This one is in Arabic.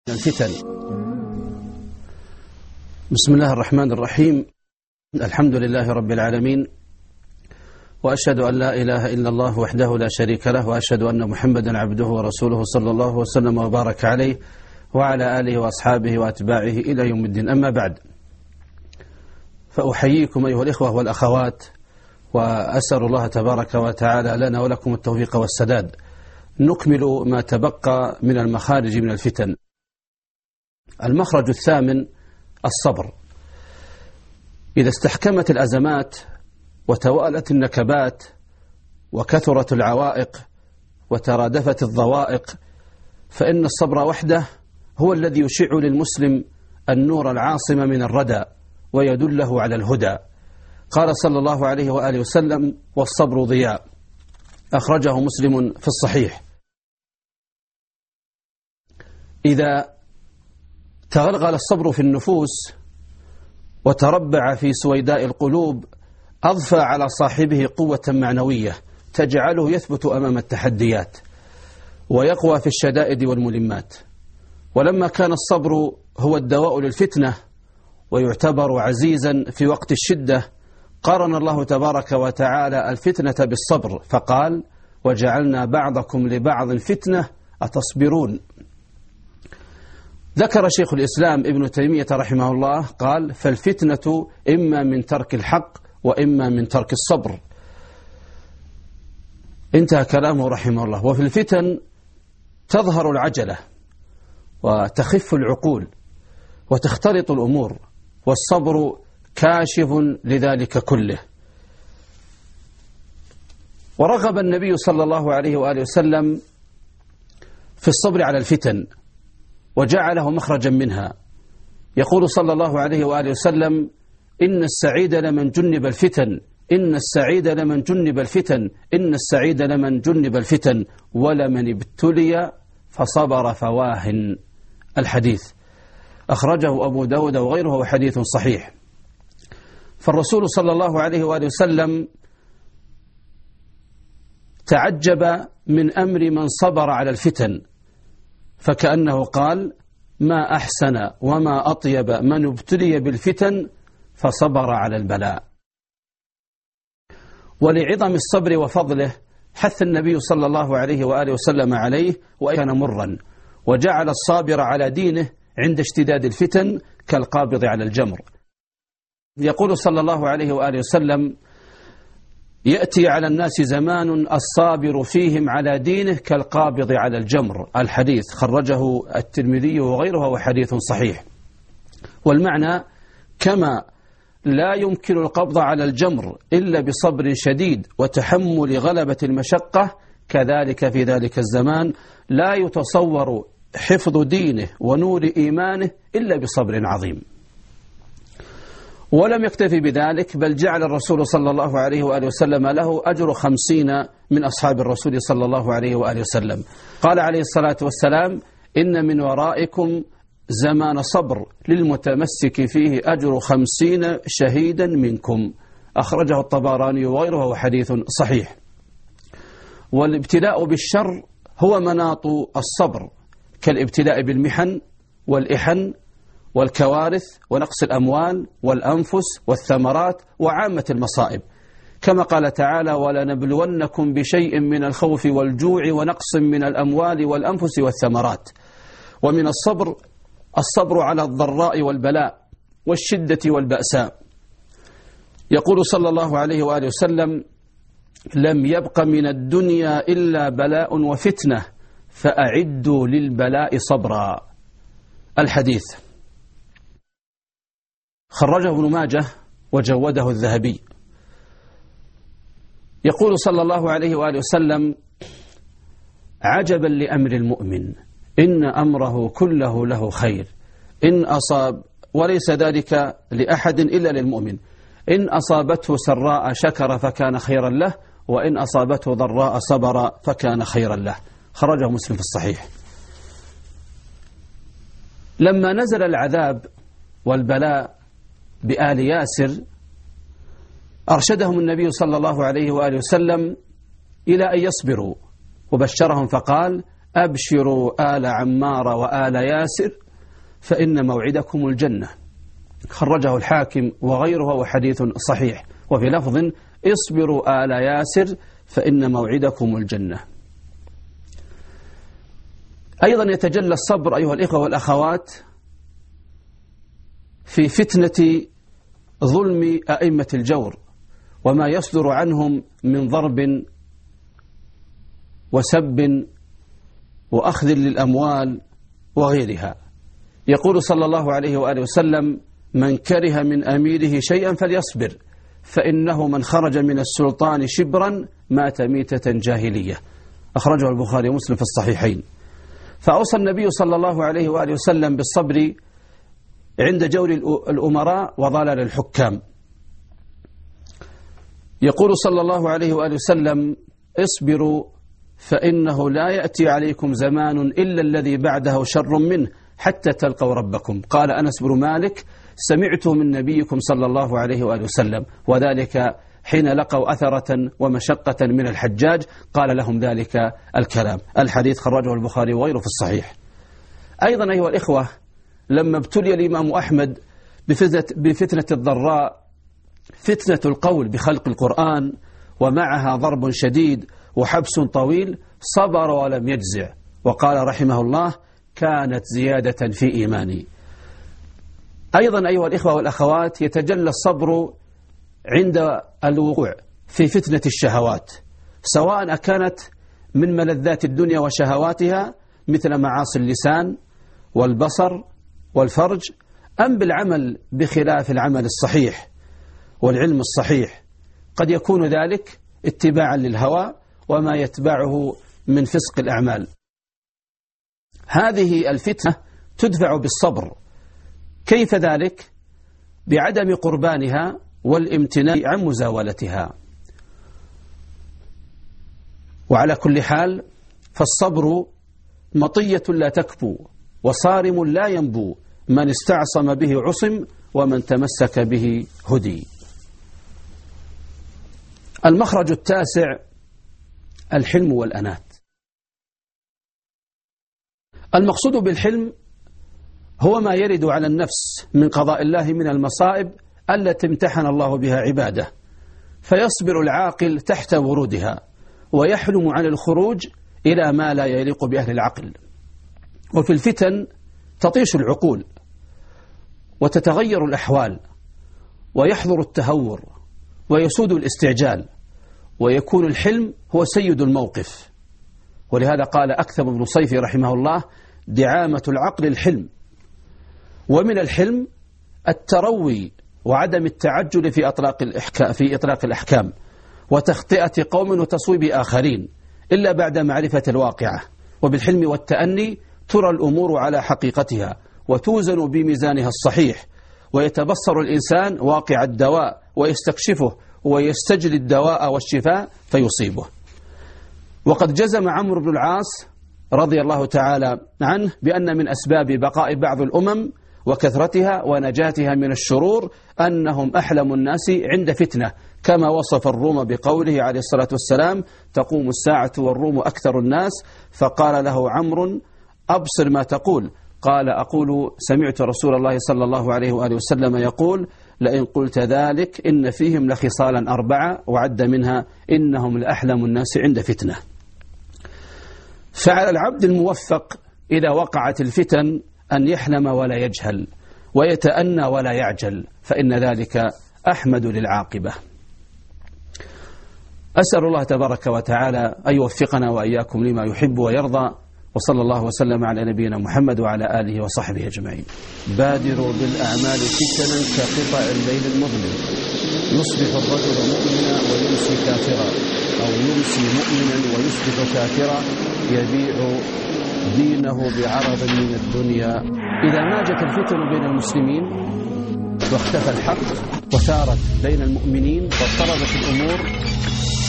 الفتن. بسم الله الرحمن الرحيم. الحمد لله رب العالمين، وأشهد أن لا إله إلا الله وحده لا شريك له، وأشهد أن محمدا عبده ورسوله صلى الله وسلم وبارك عليه وعلى آله وأصحابه وأتباعه إلى يوم الدين. أما بعد، فأحييكم أيها الإخوة والأخوات، وأسأل الله تبارك وتعالى لنا ولكم التوفيق والسداد. نكمل ما تبقى من المخارج من الفتن. المخرج الثامن الصبر. إذا استحكمت الأزمات وتوالت النكبات وكثرت العوائق وترادفت الضوائق، فإن الصبر وحده هو الذي يشع للمسلم النور العاصم من الردى ويدله على الهدى. قال صلى الله عليه وآله وسلم: والصبر ضياء. أخرجه مسلم في الصحيح. إذا تغلغل الصبر في النفوس وتربع في سويداء القلوب، أضفى على صاحبه قوة معنوية تجعله يثبت أمام التحديات ويقوى في الشدائد والملمات. ولما كان الصبر هو الدواء للفتنة ويعتبر عزيزا في وقت الشدة، قارن الله تبارك وتعالى الفتنة بالصبر فقال: وجعلنا بعضكم لبعض فتنة أتصبرون. ذكر شيخ الإسلام ابن تيمية رحمه الله قال: فالفتنة إما من ترك الحق وإما من ترك الصبر. انتهى كلامه رحمه الله. وفي الفتن تظهر العجلة وتخف العقول وتختلط الأمور، والصبر كاشف لذلك كله. ورغب النبي صلى الله عليه وآله وسلم في الصبر على الفتن وجعله مخرجا منها. يقول صلى الله عليه وآله وسلم: إن السعيد لمن جنب الفتن، إن السعيد لمن جنب الفتن، إن السعيد لمن جنب الفتن، ولمن ابتلي فصبر فواهن. الحديث أخرجه أبو داود وغيره، وحديث صحيح. فالرسول صلى الله عليه وآله وسلم تعجب من أمر من صبر على الفتن، فكأنه قال: ما أحسن وما أطيب من ابتلي بالفتن فصبر على البلاء. ولعظم الصبر وفضله حث النبي صلى الله عليه وآله وسلم عليه، وكان مرا، وجعل الصابر على دينه عند اشتداد الفتن كالقابض على الجمر. يقول صلى الله عليه وآله وسلم: يأتي على الناس زمان الصابر فيهم على دينه كالقابض على الجمر. الحديث خرجه الترمذي وغيره، وحديث صحيح. والمعنى: كما لا يمكن القبض على الجمر إلا بصبر شديد وتحمل غلبة المشقة، كذلك في ذلك الزمان لا يتصور حفظ دينه ونور إيمانه إلا بصبر عظيم. ولم يكتفي بذلك، بل جعل الرسول صلى الله عليه وآله وسلم له أجر 50 من أصحاب الرسول صلى الله عليه وآله وسلم. قال عليه الصلاة والسلام: إن من ورائكم زمان صبر للمتمسك فيه أجر 50 شهيدا منكم. أخرجه الطبراني وغيره، وحديث صحيح. والابتلاء بالشر هو مناط الصبر، كالابتلاء بالمحن والإحن والكوارث ونقص الأموال والأنفس والثمرات وعامة المصائب، كما قال تعالى: ولنبلونكم بشيء من الخوف والجوع ونقص من الأموال والأنفس والثمرات. ومن الصبر على الضراء والبلاء والشدة والبأساء. يقول صلى الله عليه وآله وسلم: لم يبق من الدنيا إلا بلاء وفتنة، فأعدوا للبلاء صبرا. الحديث خرجه ابن ماجه وجوده الذهبي. يقول صلى الله عليه وآله وسلم: عجبا لأمر المؤمن، إن أمره كله له خير، إن أصاب، وليس ذلك لأحد إلا للمؤمن، إن أصابته سراء شكر فكان خيرا له، وإن أصابته ضراء صبر فكان خيرا له. خرجه مسلم في الصحيح. لما نزل العذاب والبلاء بآل ياسر، أرشدهم النبي صلى الله عليه وآله وسلم إلى أن يصبروا، وبشرهم فقال: أبشروا آل عمار وآل ياسر فإن موعدكم الجنة. خرجه الحاكم وغيره وحديث صحيح. وفي لفظ اصبروا آل ياسر فإن موعدكم الجنة. أيضا يتجلى الصبر أيها الإخوة والأخوات في فتنة ظلم أئمة الجور وما يصدر عنهم من ضرب وسب وأخذ للأموال وغيرها. يقول صلى الله عليه وآله وسلم: من كره من أميره شيئا فليصبر فإنه من خرج من السلطان شبرا مات ميتة جاهلية. أخرجه البخاري ومسلم في الصحيحين. فأوصى النبي صلى الله عليه وآله وسلم بالصبر عند جور الأمراء وضلال الحكام. يقول صلى الله عليه وآله وسلم: اصبروا فإنه لا يأتي عليكم زمان إلا الذي بعده شر منه حتى تلقوا ربكم. قال أنس بن مالك: سمعت من نبيكم صلى الله عليه وآله وسلم، وذلك حين لقوا أثرة ومشقة من الحجاج قال لهم ذلك الكلام. الحديث خرجه البخاري وغيره في الصحيح. أيضا أيها الإخوة، لما ابتلي الإمام أحمد بفتنة الضراء، فتنة القول بخلق القرآن ومعها ضرب شديد وحبس طويل، صبر ولم يجزع وقال رحمه الله: كانت زيادة في إيماني. أيضا أيها الإخوة والأخوات، يتجلى الصبر عند الوقوع في فتنة الشهوات، سواء كانت من ملذات الدنيا وشهواتها مثل معاصي اللسان والبصر والفرج، أم بالعمل بخلاف العمل الصحيح والعلم الصحيح. قد يكون ذلك اتباعا للهوى وما يتبعه من فسق الأعمال. هذه الفتنة تدفع بالصبر. كيف ذلك؟ بعدم قربانها والامتناع عن مزاولتها. وعلى كل حال فالصبر مطية لا تكبو وصارم لا ينبو، من استعصم به عصم ومن تمسك به هدي. المخرج التاسع: الحلم والأنات. المقصود بالحلم هو ما يرد على النفس من قضاء الله من المصائب التي امتحن الله بها عباده، فيصبر العاقل تحت ورودها ويحلم عن الخروج إلى ما لا يليق بأهل العقل. وفي الفتن تطيش العقول وتتغير الأحوال ويحضر التهور ويسود الاستعجال، ويكون الحلم هو سيد الموقف. ولهذا قال أكثر بن صيفي رحمه الله: دعامة العقل الحلم. ومن الحلم التروي وعدم التعجل في إطلاق الأحكام وتخطئة قوم وتصويب آخرين إلا بعد معرفة الواقعة. وبالحلم والتأني ترى الأمور على حقيقتها وتوزن بميزانها الصحيح، ويتبصر الإنسان واقع الدواء ويستكشفه ويستجلي الدواء والشفاء فيصيبه. وقد جزم عمرو بن العاص رضي الله تعالى عنه بأن من أسباب بقاء بعض الأمم وكثرتها ونجاتها من الشرور أنهم أحلم الناس عند فتنة، كما وصف الروم بقوله عليه الصلاة والسلام: تقوم الساعة والروم أكثر الناس. فقال له عمرو: أبصر ما تقول. قال: أقول سمعت رسول الله صلى الله عليه وآله وسلم يقول: لئن قلت ذلك إن فيهم لخصالا 4، وعد منها: إنهم لأحلم الناس عند فتنة. فعلى العبد الموفق إذا وقعت الفتن أن يحلم ولا يجهل ويتأنى ولا يعجل، فإن ذلك أحمد للعاقبة. أسأل الله تبارك وتعالى أن يوفقنا وإياكم لما يحب ويرضى، وصلى الله وسلم على نبينا محمد وعلى آله وصحبه أجمعين. بادروا بالأعمال فتنا كقطع الليل المظلم، يصبح الرجل مؤمنا ويمسي كافرا، أو يمسي مؤمنا ويصبح كافرا، يبيع دينه بعرض من الدنيا. إذا ماجت الفتن بين المسلمين واختفى الحق وثارت بين المؤمنين واضطربت الأمور،